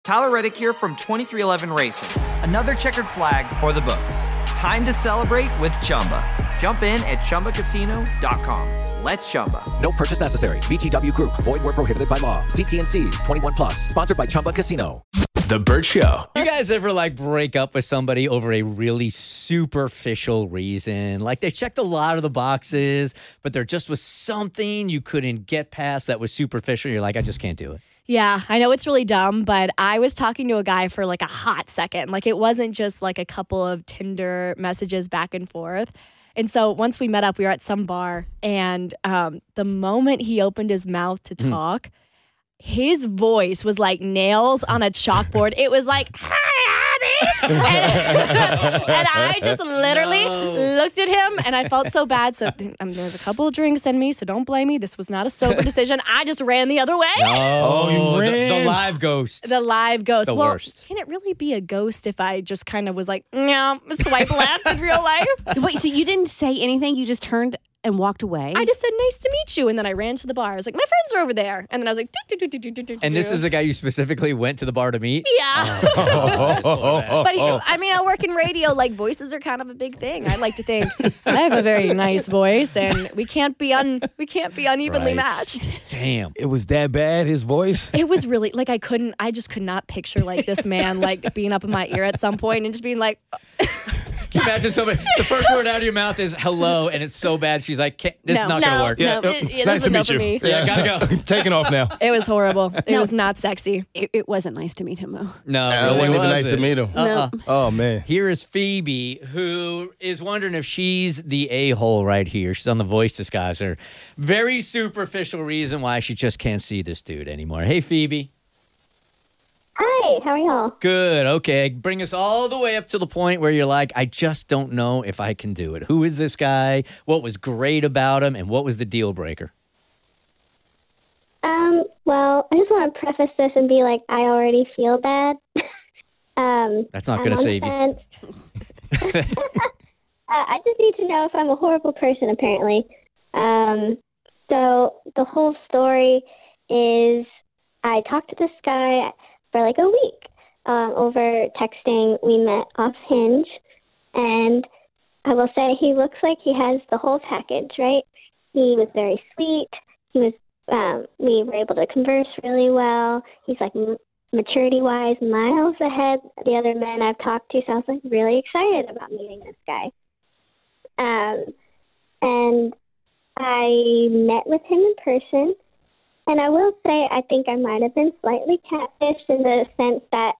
Tyler Reddick here from 2311 Racing. Another checkered flag for the books. Time to celebrate with Chumba. Jump in at ChumbaCasino.com. Let's Chumba. No purchase necessary. VGW Group. Void where prohibited by law. See T&Cs. 21 plus. Sponsored by Chumba Casino. The Burt Show. You guys ever break up with somebody over a really superficial reason? Like they checked a lot of the boxes, but there just was something you couldn't get past that was superficial. You're like, I just can't do it. Yeah, I know it's really dumb, but I was talking to a guy for a hot second. It wasn't just a couple of Tinder messages back and forth. And so once we met up, we were at some bar, and the moment he opened his mouth to talk, his voice was like nails on a chalkboard. It was like, "Hi, Abby!" and I just literally looked at him, and I felt so bad. So there's a couple of drinks in me, so don't blame me. This was not a sober decision. I just ran the other way. Oh, you ran. The live ghost. The live ghost. The worst. Can it really be a ghost if I just kind of was like, no, swipe left in real life? Wait, so you didn't say anything? You just turned and walked away? I just said, nice to meet you. And then I ran to the bar. I was like, my friends are over there. And then I was like, And this is the guy you specifically went to the bar to meet? Yeah. But I work in radio. Voices are kind of a big thing. I like to think I have a very nice voice, and we can't be unevenly matched. Damn. It was that bad, his voice? It was really, I just could not picture this man, being up in my ear at some point and just being like... Can you imagine somebody, the first word out of your mouth is hello, and it's so bad, she's like, this is not going to work. Yeah, nice to meet you. Me. Yeah, gotta go. Taking off now. It was horrible. It was not sexy. It wasn't nice to meet him, though. No, it wasn't even nice to meet him. No. Oh, man. Here is Phoebe, who is wondering if she's the a-hole right here. She's on the voice disguiser. Very superficial reason why she just can't see this dude anymore. Hey, Phoebe. Hi, how are y'all? Good. Okay. Bring us all the way up to the point where you're like, I just don't know if I can do it. Who is this guy? What was great about him? And what was the deal breaker? Well, I just want to preface this and be like, I already feel bad. That's not going to save you. I just need to know if I'm a horrible person, apparently. So the whole story is I talked to this guy for a week over texting. We met off Hinge, and I will say he looks like he has the whole package, right? He was very sweet. He was. We were able to converse really well. He's maturity-wise miles ahead of the other men I've talked to, so I was really excited about meeting this guy. And I met with him in person. And I will say, I think I might have been slightly catfished in the sense that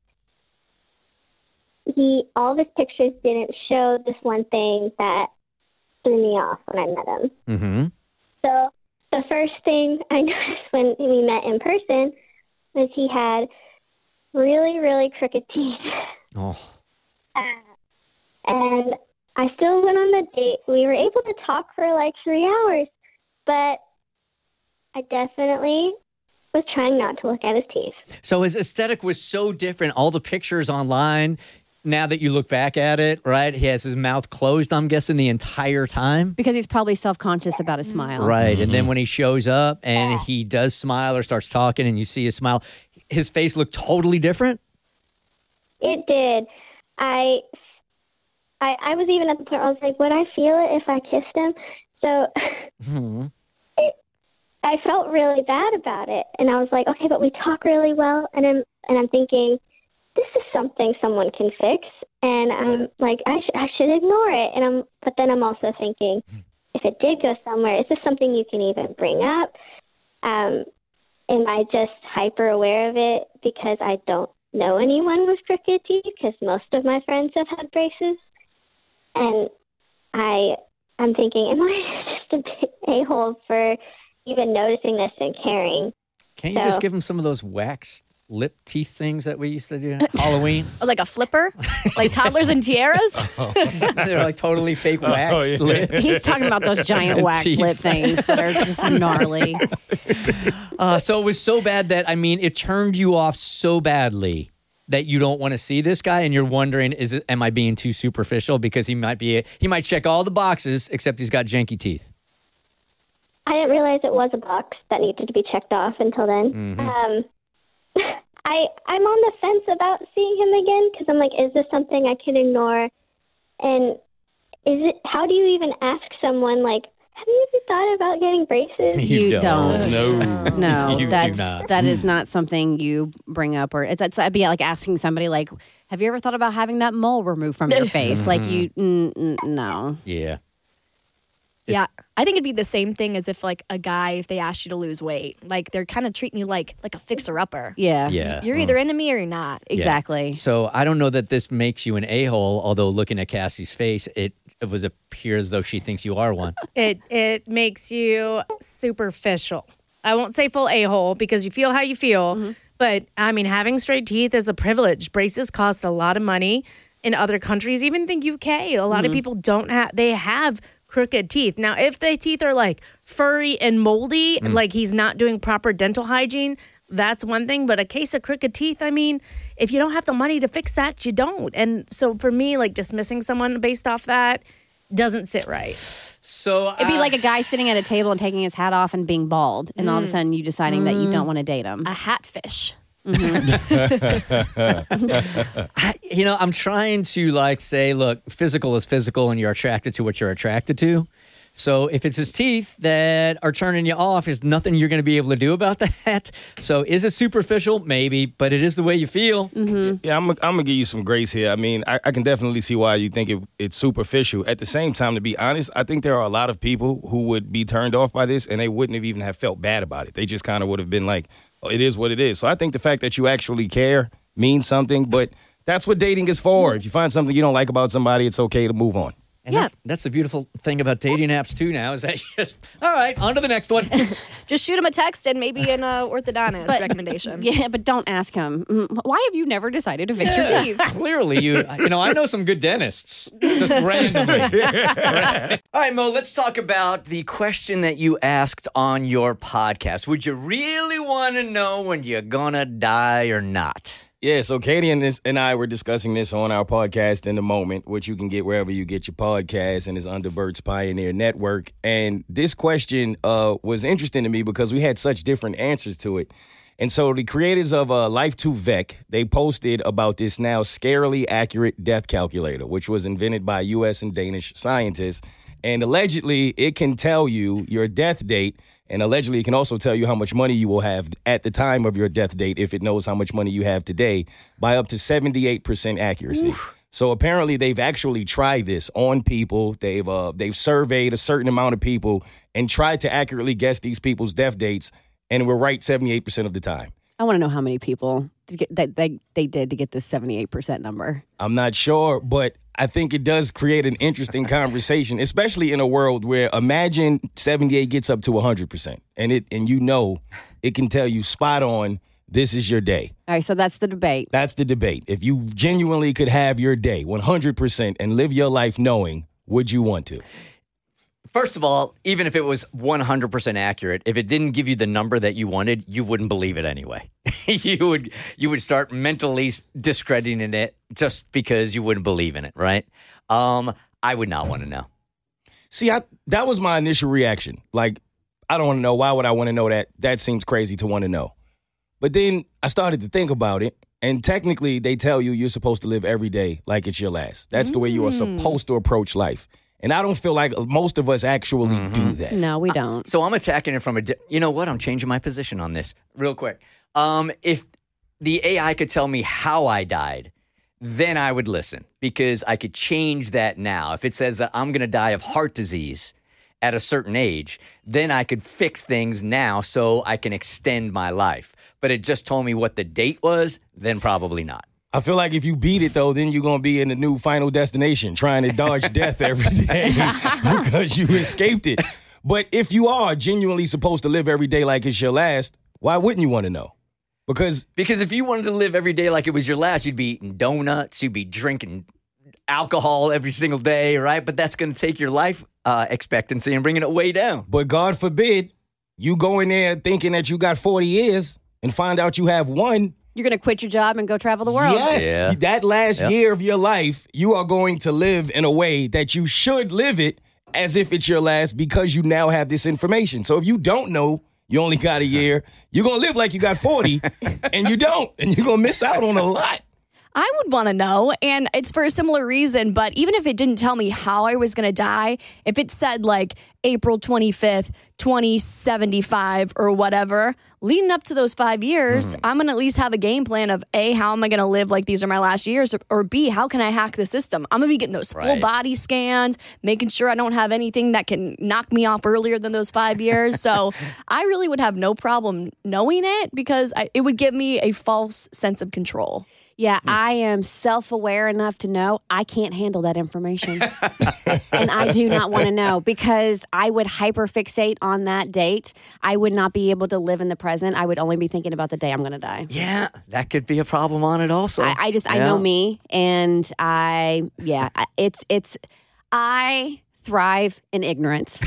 all of his pictures didn't show this one thing that threw me off when I met him. Mm-hmm. So the first thing I noticed when we met in person was he had really, really crooked teeth. Oh. And I still went on the date. We were able to talk for 3 hours, but I definitely was trying not to look at his teeth. So his aesthetic was so different. All the pictures online, now that you look back at it, right? He has his mouth closed, I'm guessing, the entire time. Because he's probably self-conscious about his smile. Right. Mm-hmm. And then when he shows up and he does smile or starts talking and you see his smile, his face looked totally different? It did. I was even at the point where I was like, would I feel it if I kissed him? So I felt really bad about it. And I was like, okay, but we talk really well. And I'm thinking, this is something someone can fix. And I'm like, I should ignore it. But then I'm also thinking, if it did go somewhere, is this something you can even bring up? Am I just hyper aware of it because I don't know anyone with crooked teeth? Because most of my friends have had braces. And I'm thinking, am I just a big a-hole for even noticing this and caring? Can't you just give him some of those wax lip teeth things that we used to do at Halloween? Like a flipper? Like toddlers and tiaras? They're totally fake wax lips. He's talking about those giant wax lip things that are just gnarly. So it was so bad that, it turned you off so badly that you don't want to see this guy, and you're wondering, am I being too superficial? Because he might check all the boxes, except he's got janky teeth. I didn't realize it was a box that needed to be checked off until then. Mm-hmm. I'm on the fence about seeing him again because I'm like, is this something I can ignore? And how do you even ask someone, like, have you ever thought about getting braces? You don't. No. You do not. That is not something you bring up, or that'd be like asking somebody, like, have you ever thought about having that mole removed from your face? Like, you, no. Yeah. Yeah, I think it'd be the same thing as if like a guy, if they asked you to lose weight, like they're kind of treating you like a fixer-upper. Yeah. Yeah. You're either into me or you're not. Exactly. So I don't know that this makes you an a-hole, although looking at Cassie's face, it appears as though she thinks you are one. It makes you superficial. I won't say full a-hole because you feel how you feel, but I mean, having straight teeth is a privilege. Braces cost a lot of money in other countries, even the UK. A lot of people they have crooked teeth. Now, if the teeth are like furry and moldy, like he's not doing proper dental hygiene, that's one thing. But a case of crooked teeth, I mean, if you don't have the money to fix that, you don't. And so for me, like dismissing someone based off that doesn't sit right. So It'd be like a guy sitting at a table and taking his hat off and being bald, and all of a sudden you deciding that you don't want to date him. A hatfish. I'm trying to like say, look, physical is physical and you're attracted to what you're attracted to. So if it's his teeth that are turning you off, there's nothing you're going to be able to do about that. So is it superficial? Maybe, but it is the way you feel. Yeah, I'm gonna give you some grace here. I mean, I can definitely see why you think it's superficial. At the same time, to be honest, I think there are a lot of people who would be turned off by this and they wouldn't have even have felt bad about it. They just kind of would have been like, oh, it is what it is. So I think the fact that you actually care means something, but that's what dating is for. If you find something you don't like about somebody, it's okay to move on. And that's the beautiful thing about dating apps too now is that you just, all right, on to the next one. Just shoot him a text and maybe an orthodontist recommendation. Yeah, but don't ask him, why have you never decided to fix your teeth? Clearly, I know some good dentists, just randomly. All right, Mo, let's talk about the question that you asked on your podcast. Would you really want to know when you're gonna die or not? Yeah, so Katie and I were discussing this on our podcast In the Moment, which you can get wherever you get your podcasts and is under Bert's Pioneer Network. And this question was interesting to me because we had such different answers to it. And so the creators of Life to Vec, they posted about this now scarily accurate death calculator, which was invented by U.S. and Danish scientists. And allegedly, it can tell you your death date. And allegedly, it can also tell you how much money you will have at the time of your death date if it knows how much money you have today by up to 78% accuracy. Oof. So apparently, they've actually tried this on people. They've surveyed a certain amount of people and tried to accurately guess these people's death dates, and we're right 78% of the time. I want to know how many people they did to get this 78% number. I'm not sure, but I think it does create an interesting conversation, especially in a world where imagine 78 gets up to 100%, and it can tell you spot on, this is your day. All right, so that's the debate. That's the debate. If you genuinely could have your day 100% and live your life knowing, would you want to? First of all, even if it was 100% accurate, if it didn't give you the number that you wanted, you wouldn't believe it anyway. You would start mentally discrediting it just because you wouldn't believe in it, right? I would not want to know. See, that was my initial reaction. Like, I don't want to know. Why would I want to know that? That seems crazy to want to know. But then I started to think about it, and technically they tell you you're supposed to live every day like it's your last. That's the way you are supposed to approach life. And I don't feel like most of us actually do that. No, we don't. So I'm attacking it from you know what? I'm changing my position on this real quick. If the AI could tell me how I died, then I would listen because I could change that now. If it says that I'm going to die of heart disease at a certain age, then I could fix things now so I can extend my life. But it just told me what the date was, then probably not. I feel like if you beat it, though, then you're going to be in the new Final Destination trying to dodge death every day because you escaped it. But if you are genuinely supposed to live every day like it's your last, why wouldn't you want to know? Because if you wanted to live every day like it was your last, you'd be eating donuts, you'd be drinking alcohol every single day, right? But that's going to take your life expectancy and bringing it way down. But God forbid you go in there thinking that you got 40 years and find out you have one. You're going to quit your job and go travel the world. Yes. Yeah. That last year of your life, you are going to live in a way that you should live it as if it's your last because you now have this information. So if you don't know, You only got a year. You're going to live like you got 40, and you don't. And you're going to miss out on a lot. I would want to know, and it's for a similar reason, but even if it didn't tell me how I was going to die, if it said like April 25th, 2075 or whatever, leading up to those 5 years, I'm going to at least have a game plan of A, how am I going to live like these are my last years, or B, how can I hack the system? I'm going to be getting those full body scans, making sure I don't have anything that can knock me off earlier than those 5 years. So I really would have no problem knowing it because it would give me a false sense of control. Yeah, I am self-aware enough to know I can't handle that information. And I do not want to know because I would hyperfixate on that date. I would not be able to live in the present. I would only be thinking about the day I'm going to die. Yeah, that could be a problem on it also. I know me, and I thrive in ignorance.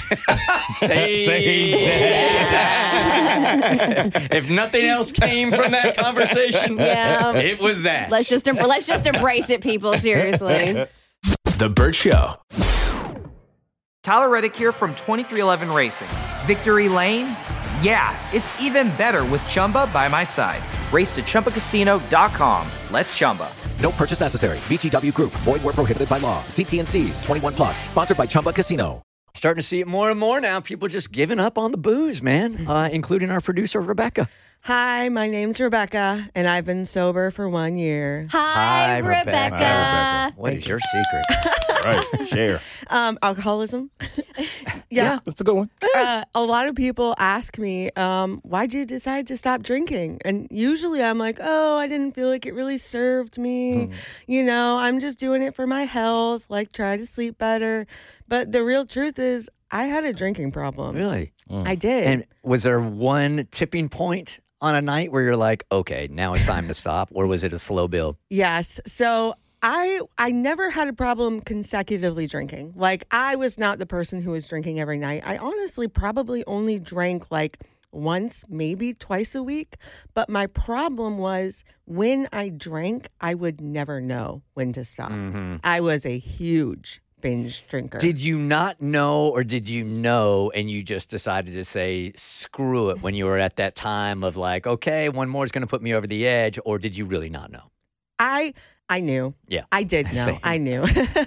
If nothing else came from that conversation, it was that. Let's just embrace it, people. Seriously. The Burt Show. Tyler Reddick here from 2311 Racing. Victory Lane? Yeah, it's even better with Chumba by my side. Race to ChumbaCasino.com. Let's Chumba. No purchase necessary. VGW Group. Void where prohibited by law. See T&Cs. 21 plus. Sponsored by Chumba Casino. Starting to see it more and more now. People just giving up on the booze, man, including our producer, Rebecca. Hi, my name's Rebecca, and I've been sober for 1 year. Hi, Rebecca. Hi, Rebecca. What is your secret? Right, share. Alcoholism. Yeah, that's a good one. A lot of people ask me, why'd you decide to stop drinking? And usually I'm like, oh, I didn't feel like it really served me. You know, I'm just doing it for my health, like try to sleep better. But the real truth is I had a drinking problem. Really? I did. And was there one tipping point on a night where you're like, okay, now it's time to stop? Or was it a slow build? Yes. So I never had a problem consecutively drinking. Like, I was not the person who was drinking every night. I honestly probably only drank like once, maybe twice a week. But my problem was when I drank, I would never know when to stop. I was a huge binge drinker. Did you not know, or did you know and you just decided to say screw it when you were at that time of like, okay, one more is going to put me over the edge, or did you really not know? I knew. Yeah. I did know. Same. I knew.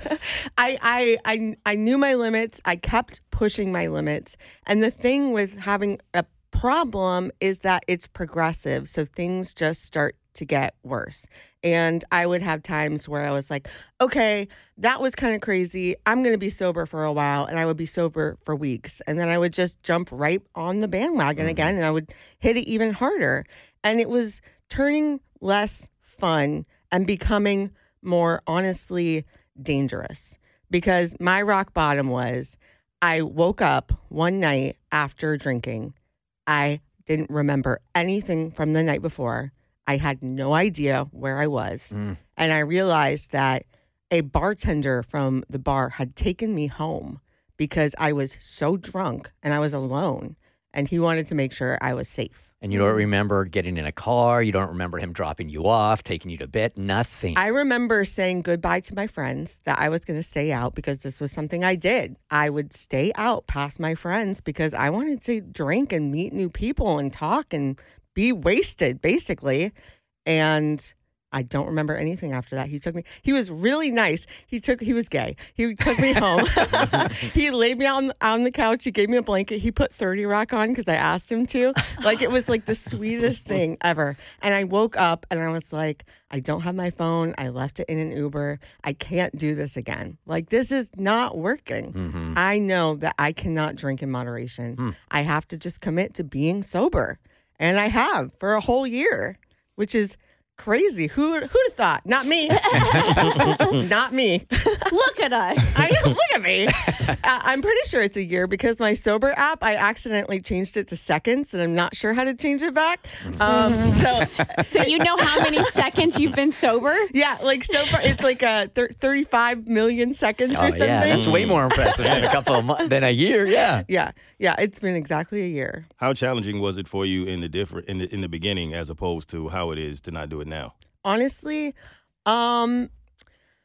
I knew my limits. I kept pushing my limits. And the thing with having a problem is that it's progressive. So things just start to get worse. And I would have times where I was like, okay, that was kind of crazy. I'm going to be sober for a while. And I would be sober for weeks. And then I would just jump right on the bandwagon again. And I would hit it even harder. And it was turning less fun and becoming more honestly dangerous. Because my rock bottom was I woke up one night after drinking. I didn't remember anything from the night before. I had no idea where I was. And I realized that a bartender from the bar had taken me home because I was so drunk and I was alone. And he wanted to make sure I was safe. And you don't remember getting in a car? You don't remember him dropping you off, taking you to bed? Nothing. I remember saying goodbye to my friends, that I was going to stay out because this was something I did. I would stay out past my friends because I wanted to drink and meet new people and talk and be wasted, basically. And I don't remember anything after that. He was really nice. He was gay. He took me home. He laid me on the couch. He gave me a blanket. He put 30 Rock on because I asked him to. Like, it was like the sweetest thing ever. And I woke up and I was like, I don't have my phone. I left it in an Uber. I can't do this again. Like, this is not working. I know that I cannot drink in moderation. I have to just commit to being sober. And I have for a whole year, which is crazy. Who'd have thought? Not me. Not me. Look at us. Look at me. I'm pretty sure it's a year because my sober app, I accidentally changed it to seconds, and I'm not sure how to change it back. So you know how many seconds you've been sober? Yeah, like so far, it's like 35 million seconds or something. Yeah, that's way more impressive than a couple of months, than a year. Yeah. Yeah. It's been exactly a year. How challenging was it for you in the beginning as opposed to how it is to not do it now? Honestly, I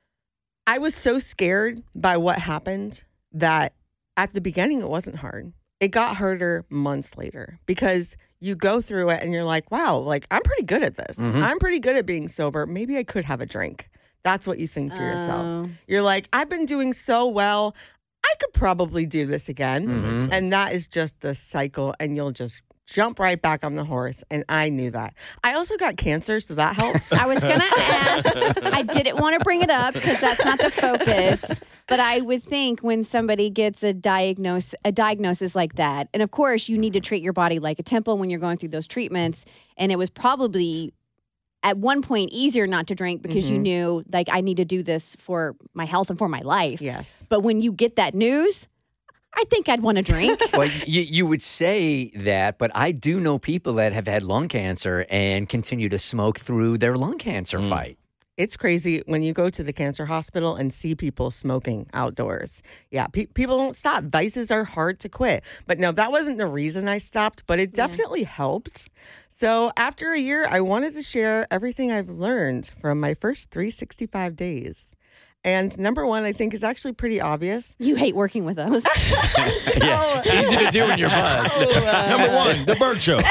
was so scared by what happened that at the beginning it wasn't hard. it got harder months later because you go through it and you're like, wow, like I'm pretty good at this. I'm pretty good at being sober. Maybe I could have a drink. That's what you think to yourself. You're like, I've been doing so well. I could probably do this again. And that is just the cycle, and you'll just jump right back on the horse. And I knew that. I also got cancer, so that helped. I was going to ask. I didn't want to bring it up because that's not the focus. But I would think when somebody gets a diagnosis like that, and of course you need to treat your body like a temple when you're going through those treatments. And it was probably at one point easier not to drink because you knew, like, I need to do this for my health and for my life. Yes. But when you get that news, I think I'd want to drink. Well, you would say that, but I do know people that have had lung cancer and continue to smoke through their lung cancer fight. It's crazy when you go to the cancer hospital and see people smoking outdoors. Yeah, people don't stop. Vices are hard to quit. But no, that wasn't the reason I stopped, but it definitely helped. So after a year, I wanted to share everything I've learned from my first 365 days. And number one, I think, is actually pretty obvious. You hate working with those. Easy to do in your buzz. Number one, The Burt Show.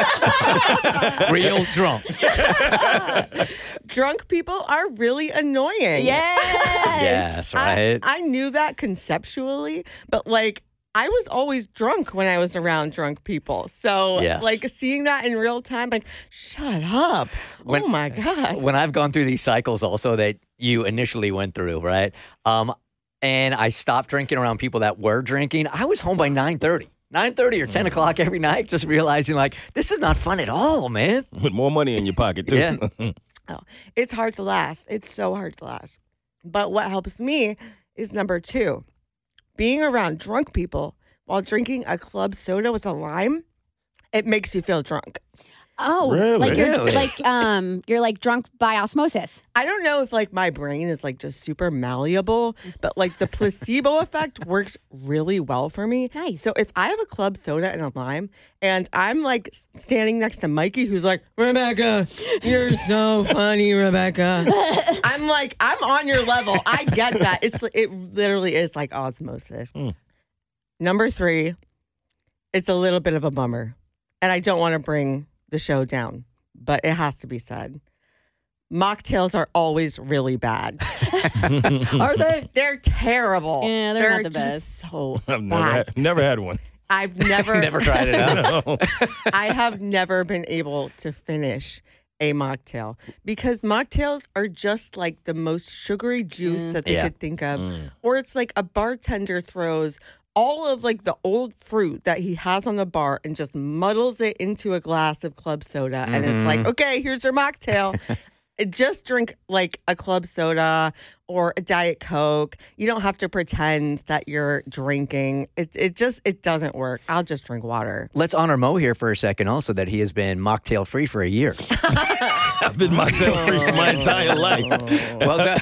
Real drunk. Drunk people are really annoying. Yes, right. I knew that conceptually, but like, I was always drunk when I was around drunk people. So, like, seeing that in real time, like, shut up. Oh, my God. When I've gone through these cycles also that you initially went through, right? And I stopped drinking around people that were drinking, I was home by 9:30. 9:30 or 10 o'clock every night, just realizing, like, this is not fun at all, man. With more money in your pocket, too. Yeah. It's hard to last. It's so hard to last. But what helps me is number two. Being around drunk people while drinking a club soda with a lime, it makes you feel drunk. Oh, Really? like Really? you're like drunk by osmosis. I don't know if like my brain is like just super malleable, but like the placebo effect works really well for me. Nice. So if I have a club soda and a lime and I'm like standing next to Mikey who's like, Rebecca, you're so funny, Rebecca. I'm like, I'm on your level. I get that. It literally is like osmosis. Number three, it's a little bit of a bummer. And I don't want to bring the show down, but it has to be said. Mocktails are always really bad. Are they? They're terrible. Yeah, they're not the just best. so I've bad. never had one. I've never Never tried it out. I have never been able to finish a mocktail because mocktails are just like the most sugary juice that they could think of. Or it's like a bartender throws all of like the old fruit that he has on the bar and just muddles it into a glass of club soda. And it's like, okay, here's your mocktail. Just drink like a club soda or a Diet Coke. You don't have to pretend that you're drinking. It doesn't work. I'll just drink water. Let's honor Mo here for a second also that he has been mocktail free for a year. I've been mocktail free for my entire life. Well done.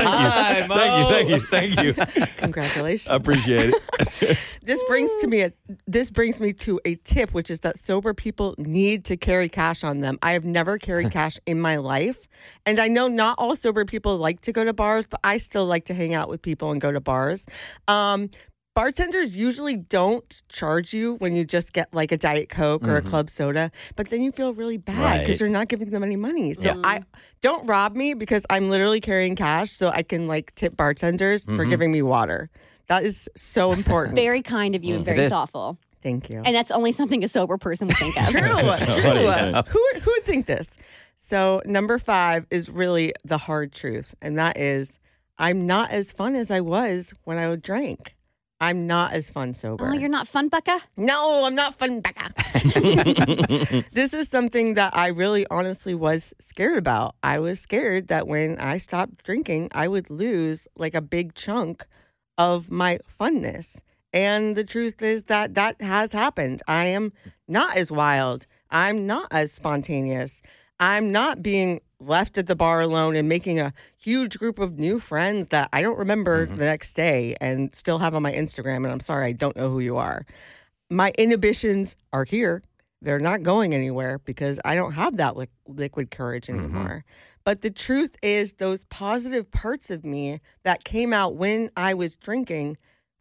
Thank you. Congratulations. I appreciate it. This brings me to a tip, which is that sober people need to carry cash on them. I have never carried cash in my life. And I know not all sober people like to go to bars, but I still like to hang out with people and go to bars. Bartenders usually don't charge you when you just get like a Diet Coke or a club soda, but then you feel really bad because you're not giving them any money. So I don't rob me because I'm literally carrying cash so I can like tip bartenders for giving me water. That is so important. Very kind of you and very thoughtful. Thank you. And that's only something a sober person would think of. True. Who would think this? So number 5 is really the hard truth, and that is I'm not as fun as I was when I would drink. I'm not as fun sober. Oh, you're not fun, Becca? No, I'm not fun, Becca. This is something that I really honestly was scared about. I was scared that when I stopped drinking, I would lose like a big chunk of my funness. And the truth is that that has happened. I am not as wild. I'm not as spontaneous. I'm not being left at the bar alone and making a huge group of new friends that I don't remember the next day and still have on my Instagram. And I'm sorry, I don't know who you are. My inhibitions are here. They're not going anywhere because I don't have that liquid courage anymore. But the truth is those positive parts of me that came out when I was drinking,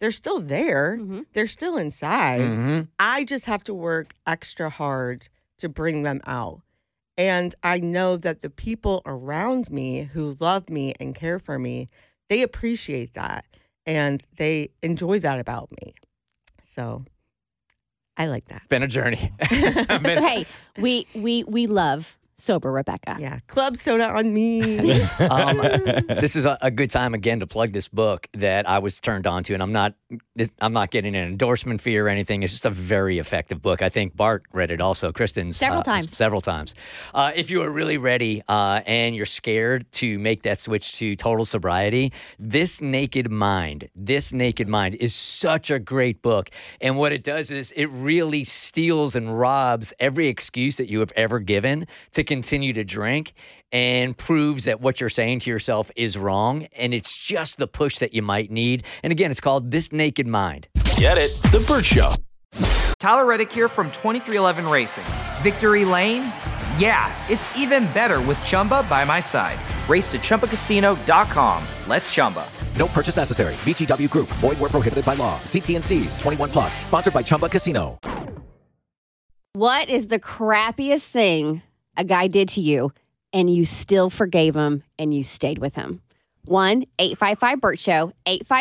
They're still there. Mm-hmm. They're still inside. Mm-hmm. I just have to work extra hard to bring them out. And I know that the people around me who love me and care for me, they appreciate that and they enjoy that about me. So I like that. It's been a journey. Hey, we love sober Rebecca. Yeah. Club soda on me. This is a good time again to plug this book that I was turned on to, and I'm not getting an endorsement fee or anything. It's just a very effective book. I think Bart read it also. Kristen's Several times. Several times. If you are really ready and you're scared to make that switch to total sobriety, This Naked Mind is such a great book. And what it does is it really steals and robs every excuse that you have ever given to continue to drink and proves that what you're saying to yourself is wrong. And it's just the push that you might need. And again, it's called This Naked Mind. Get it? The Burt Show. Tyler Reddick here from 2311 Racing. Victory Lane? Yeah, it's even better with Chumba by my side. Race to ChumbaCasino.com. Let's Chumba. No purchase necessary. VGW Group. Void where prohibited by law. See T&Cs. 21 plus. Sponsored by Chumba Casino. What is the crappiest thing a guy did to you and you still forgave him and you stayed with him? 1-855-BURT Show,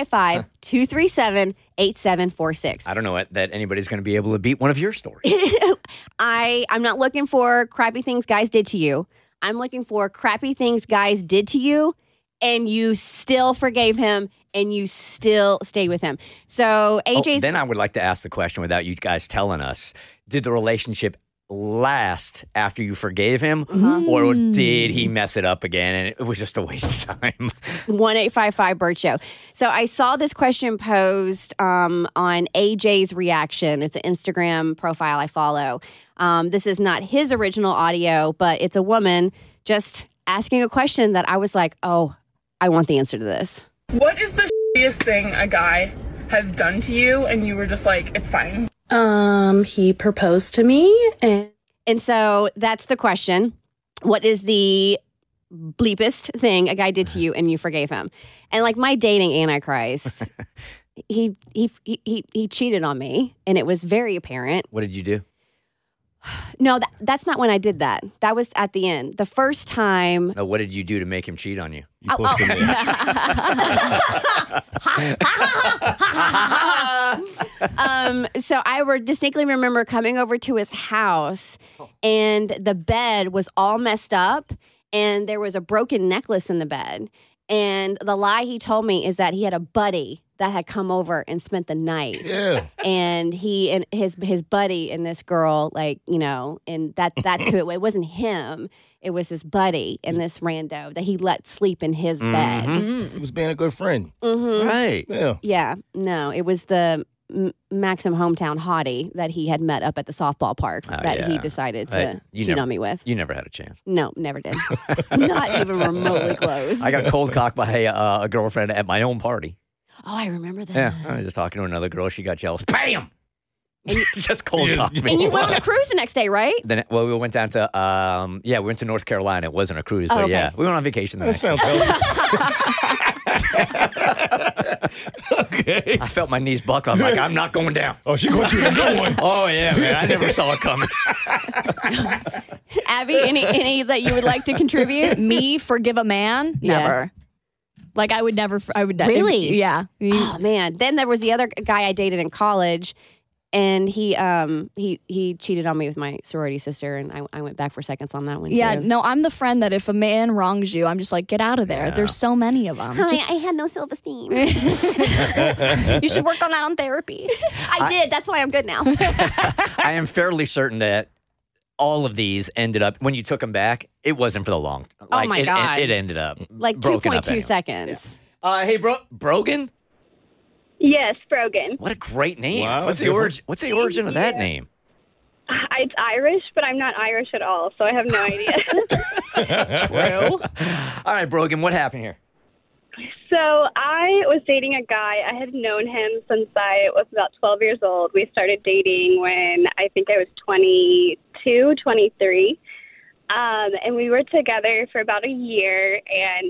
855-237-8746. I don't know that anybody's going to be able to beat one of your stories. I'm not looking for crappy things guys did to you. I'm looking for crappy things guys did to you and you still forgave him and you still stayed with him. So AJ's... then I would like to ask the question without you guys telling us. Did the relationship last after you forgave him, or did he mess it up again and it was just a waste of time? 1-855-BURT Show. So I saw this question posed on AJ's Reaction. It's an Instagram profile I follow. This is not his original audio, but it's a woman just asking a question that I was like, oh, I want the answer to this. What is the shittiest thing a guy has done to you and you were just like, it's fine? He proposed to me and so that's the question. What is the bleepest thing a guy did to you and you forgave him? And like my dating antichrist, he cheated on me and it was very apparent. What did you do? No, that's not when I did that. That was at the end. The first time. No, what did you do to make him cheat on you? You pushed him in. So I distinctly remember coming over to his house and the bed was all messed up and there was a broken necklace in the bed. And the lie he told me is that he had a buddy that had come over and spent the night. Yeah. And he and his buddy and this girl, like, you know, and that's who it wasn't him. It was his buddy and this rando that he let sleep in his bed. He was being a good friend. Right. Yeah. Yeah. No, it was the Maxim hometown hottie that he had met up at the softball park he decided to cheat on me with. You never had a chance. No, never did. Not even remotely close. I got cold cocked by a girlfriend at my own party. Oh, I remember that. Yeah, I was just talking to another girl. She got jealous. Bam! Just cold cocked me. And you went on a cruise the next day, right? Then, well, we went down to, we went to North Carolina. It wasn't a cruise, but okay. yeah. We went on vacation the next day. Okay. I felt my knees buckle. I'm like, I'm not going down. Oh, she got you a good one. Oh, yeah, man. I never saw it coming. Abby, any that you would like to contribute? Me forgive a man? Yeah. Never. Like I would never. Really? Yeah. Oh man. Then there was the other guy I dated in college, and he cheated on me with my sorority sister, and I went back for seconds on that one. Yeah. too. No, I'm the friend that if a man wrongs you, I'm just like, get out of there. Yeah. There's so many of them. I had no self-esteem. You should work on that on therapy. I did. That's why I'm good now. I am fairly certain that all of these ended up, when you took them back, it wasn't for the long. Like, my God. It ended up Like broken 2.2 up anyway. seconds. Yeah. Hey, Brogan? Yes, Brogan. What a great name. Wow, What's the different. origin of that name? It's Irish, but I'm not Irish at all, so I have no idea. True. All right, Brogan, what happened here? So I was dating a guy. I had known him since I was about 12 years old. We started dating when I think I was 22, 23. And we were together for about a year, and I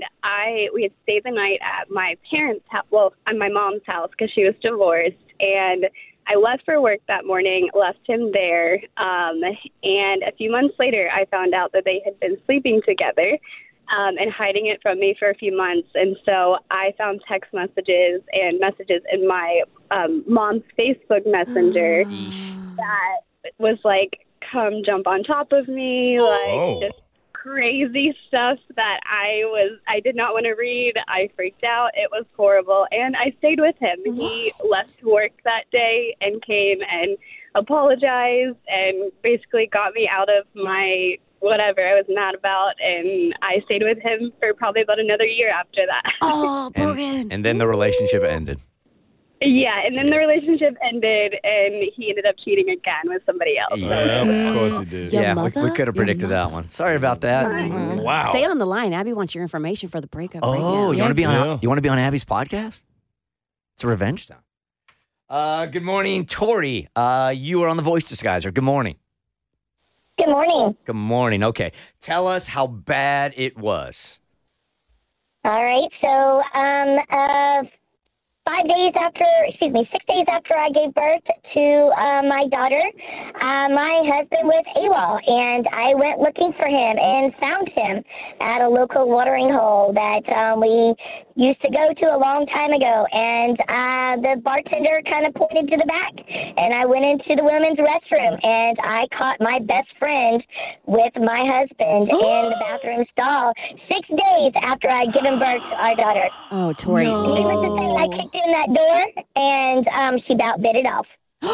we had stayed the night at my parents' house, at my mom's house because she was divorced, and I left for work that morning, left him there, and a few months later, I found out that they had been sleeping together and hiding it from me for a few months, and so I found text messages and messages in my mom's Facebook Messenger that was like, come jump on top of me, just crazy stuff that I did not want to read. I freaked out. It was horrible. And I stayed with him. He left work that day and came and apologized and basically got me out of my whatever I was mad about. And I stayed with him for probably about another year after that. Oh, broken. And then the relationship ended. Yeah, and then the relationship ended, and he ended up cheating again with somebody else. Yeah, of course he did. Your Yeah, mother? we could have predicted that one. Sorry about that. Wow. Stay on the line. Abby wants your information for the breakup right now. Oh, you want to be on? Yeah. You want to be on Abby's podcast? It's a revenge time. Good morning, Tori. You are on the Voice Disguiser. Good morning. Good morning. Good morning. Okay, tell us how bad it was. All right. So, 6 days after I gave birth to my daughter, my husband was AWOL, and I went looking for him and found him at a local watering hole that we used to go to a long time ago. And the bartender kind of pointed to the back, and I went into the women's restroom, and I caught my best friend with my husband in the bathroom stall 6 days after I'd given birth to our daughter. Oh, Tori. Needless to say, I kicked in that door, and she about bit it off.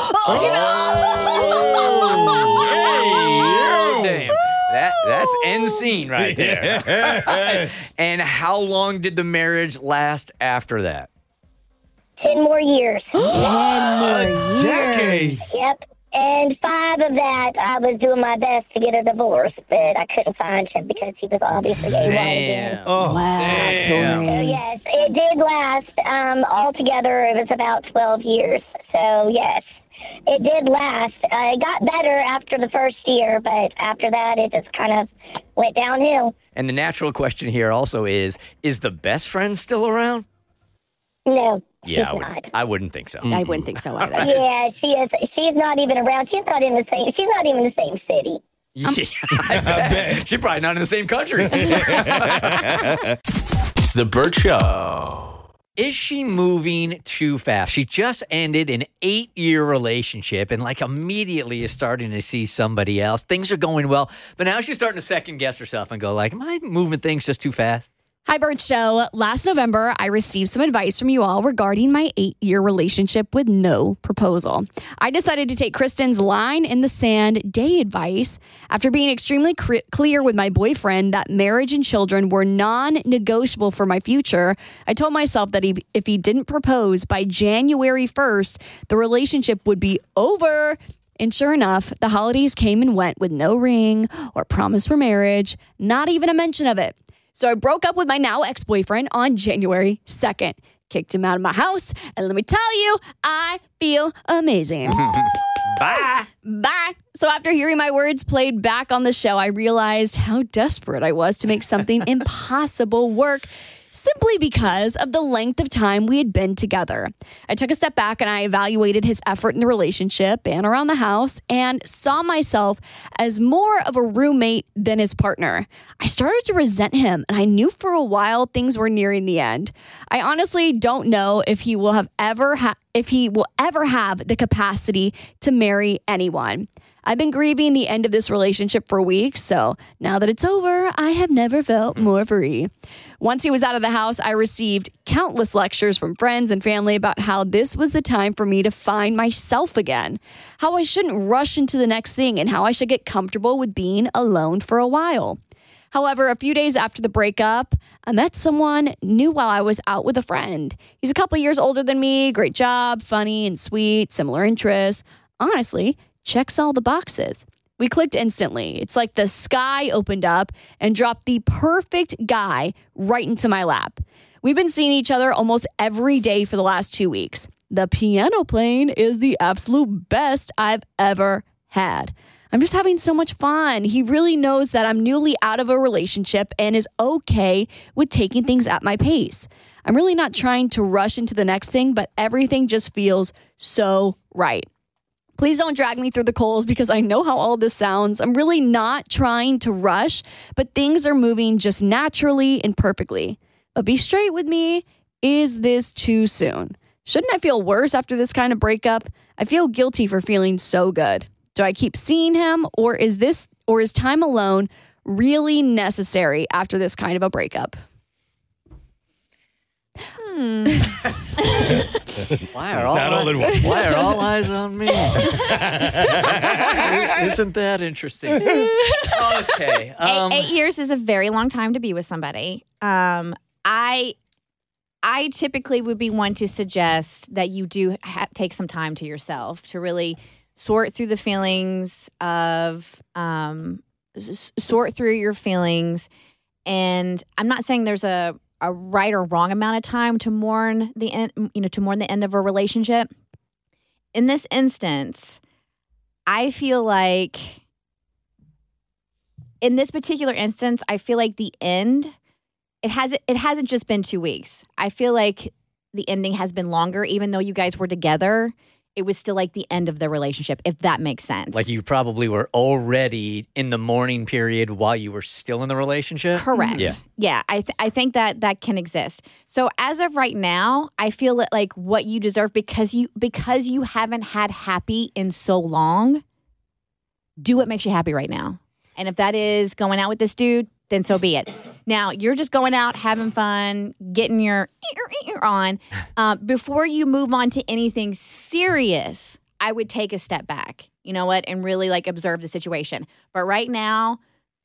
Damn. That's end scene right there. And how long did the marriage last after that? 10 more years. 10 more Decades. Yep. And 5 of that, I was doing my best to get a divorce, but I couldn't find him because he was obviously AWOL again. Oh, Wow, So Tori. yes, it did last. Altogether, it was about 12 years. So yes, it did last. It got better after the first year, but after that, it just kind of went downhill. And the natural question here also is the best friend still around? No, Yeah, she's not. I wouldn't think so. I wouldn't think so either. Yeah, she is. She's not even around. She's not even in the same city. Yeah, I bet. She's probably not in the same country. The Burt Show. Is she moving too fast? She just ended an 8-year relationship and immediately is starting to see somebody else. Things are going well, but now she's starting to second guess herself and go am I moving things just too fast? Hi, Burt Show. Last November, I received some advice from you all regarding my 8-year relationship with no proposal. I decided to take Kristen's line in the sand day advice. After being extremely clear with my boyfriend that marriage and children were non-negotiable for my future, I told myself that if he didn't propose by January 1st, the relationship would be over. And sure enough, the holidays came and went with no ring or promise for marriage, not even a mention of it. So I broke up with my now ex-boyfriend on January 2nd. Kicked him out of my house. And let me tell you, I feel amazing. Bye. Bye. So after hearing my words played back on the show, I realized how desperate I was to make something impossible work simply because of the length of time we had been together. I took a step back and I evaluated his effort in the relationship and around the house and saw myself as more of a roommate than his partner. I started to resent him, and I knew for a while things were nearing the end. I honestly don't know if he will ever have the capacity to marry anyone. I've been grieving the end of this relationship for weeks, so now that it's over, I have never felt more free. Once he was out of the house, I received countless lectures from friends and family about how this was the time for me to find myself again, how I shouldn't rush into the next thing, and how I should get comfortable with being alone for a while. However, a few days after the breakup, I met someone new while I was out with a friend. He's a couple years older than me, great job, funny and sweet, similar interests. Honestly, checks all the boxes. We clicked instantly. It's like the sky opened up and dropped the perfect guy right into my lap. We've been seeing each other almost every day for the last 2 weeks. The piano playing is the absolute best I've ever had. I'm just having so much fun. He really knows that I'm newly out of a relationship and is okay with taking things at my pace. I'm really not trying to rush into the next thing, but everything just feels so right. Please don't drag me through the coals because I know how all this sounds. I'm really not trying to rush, but things are moving just naturally and perfectly. But be straight with me. Is this too soon? Shouldn't I feel worse after this kind of breakup? I feel guilty for feeling so good. Do I keep seeing him, or is time alone really necessary after this kind of a breakup? Why are all eyes on me? Isn't that interesting? Okay. 8 years is a very long time to be with somebody. I typically would be one to suggest that you do take some time to yourself to really sort through the feelings of sort through your feelings. And I'm not saying there's a right or wrong amount of time to mourn the end, to mourn the end of a relationship. In this instance, I feel like in this particular instance, I feel like the end, it hasn't just been 2 weeks. I feel like the ending has been longer, even though you guys were together. It was still like the end of the relationship, if that makes sense. Like you probably were already in the mourning period while you were still in the relationship? Correct. Yeah. I think that can exist. So as of right now, I feel like what you deserve, because you haven't had happy in so long, do what makes you happy right now. And if that is going out with this dude, then so be it. Now, you're just going out, having fun, getting your ear on. Before you move on to anything serious, I would take a step back, you know what, and really observe the situation. But right now,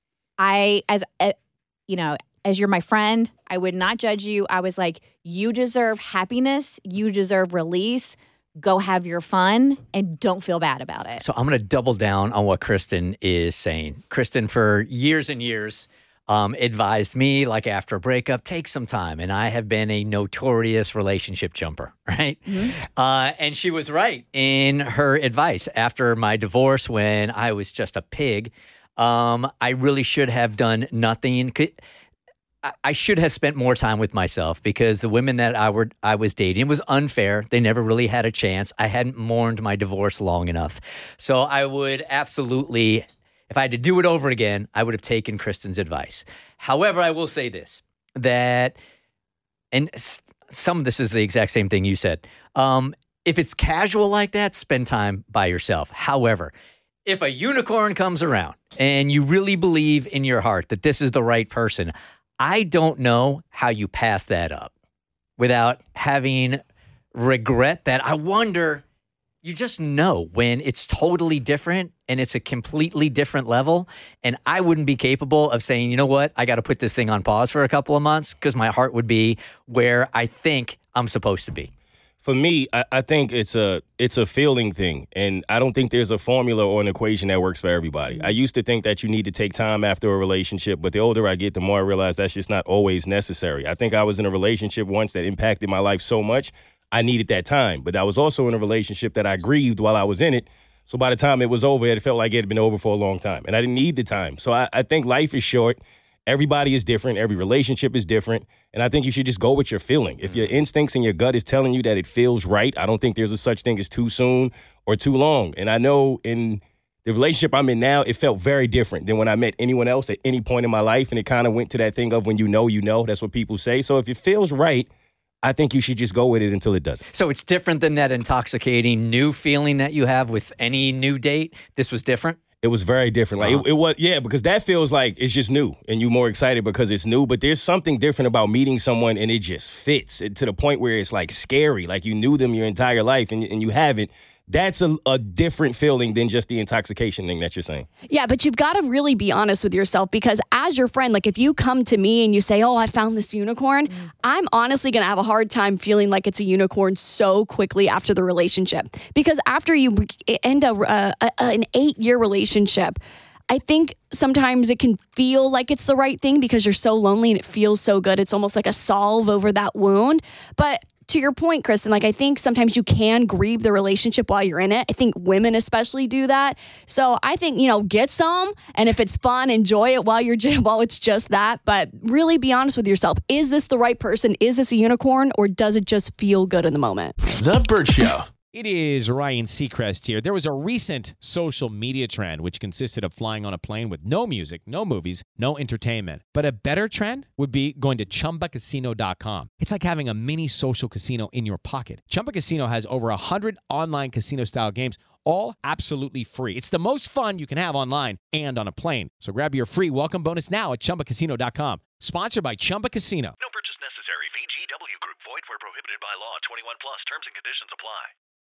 as you're my friend, I would not judge you. I was like, you deserve happiness. You deserve release. Go have your fun and don't feel bad about it. So I'm going to double down on what Kristen is saying. Kristen, for years and years, advised me, after a breakup, take some time. And I have been a notorious relationship jumper, right? Mm-hmm. And she was right in her advice. After my divorce, when I was just a pig, I really should have done nothing. I should have spent more time with myself, because the women that I was dating, it was unfair. They never really had a chance. I hadn't mourned my divorce long enough. So I would absolutely, if I had to do it over again, I would have taken Kristen's advice. However, I will say this, that, and some of this is the exact same thing you said. If it's casual like that, spend time by yourself. However, if a unicorn comes around and you really believe in your heart that this is the right person, I don't know how you pass that up without having regret. That I wonder, you just know when it's totally different and it's a completely different level. And I wouldn't be capable of saying, you know what, I got to put this thing on pause for a couple of months, because my heart would be where I think I'm supposed to be. For me, I think it's a feeling thing, and I don't think there's a formula or an equation that works for everybody. I used to think that you need to take time after a relationship, but the older I get, the more I realize that's just not always necessary. I think I was in a relationship once that impacted my life so much, I needed that time. But I was also in a relationship that I grieved while I was in it, so by the time it was over, it felt like it had been over for a long time, and I didn't need the time. So I think life is short. Everybody is different. Every relationship is different. And I think you should just go with your feeling. If your instincts and your gut is telling you that it feels right, I don't think there's a such thing as too soon or too long. And I know in the relationship I'm in now, it felt very different than when I met anyone else at any point in my life. And it kind of went to that thing of when you know. That's what people say. So if it feels right, I think you should just go with it until it doesn't. So it's different than that intoxicating new feeling that you have with any new date? This was different? It was very different. Like it was, yeah, because that feels like it's just new and you're more excited because it's new. But there's something different about meeting someone and it just fits to the point where it's like scary. Like you knew them your entire life and you haven't. That's a different feeling than just the intoxication thing that you're saying. Yeah, but you've got to really be honest with yourself, because as your friend, if you come to me and you say, oh, I found this unicorn, I'm honestly going to have a hard time feeling like it's a unicorn so quickly after the relationship. Because after you end an 8-year relationship, I think sometimes it can feel like it's the right thing because you're so lonely and it feels so good. It's almost like a salve over that wound. But to your point, Kristen, like I think sometimes you can grieve the relationship while you're in it. I think women especially do that. So I think, get some, and if it's fun, enjoy it while it's just that. But really be honest with yourself. Is this the right person? Is this a unicorn, or does it just feel good in the moment? The Burt Show. It is Ryan Seacrest here. There was a recent social media trend which consisted of flying on a plane with no music, no movies, no entertainment. But a better trend would be going to ChumbaCasino.com. It's like having a mini social casino in your pocket. Chumba Casino has over 100 online casino-style games, all absolutely free. It's the most fun you can have online and on a plane. So grab your free welcome bonus now at ChumbaCasino.com. Sponsored by Chumba Casino.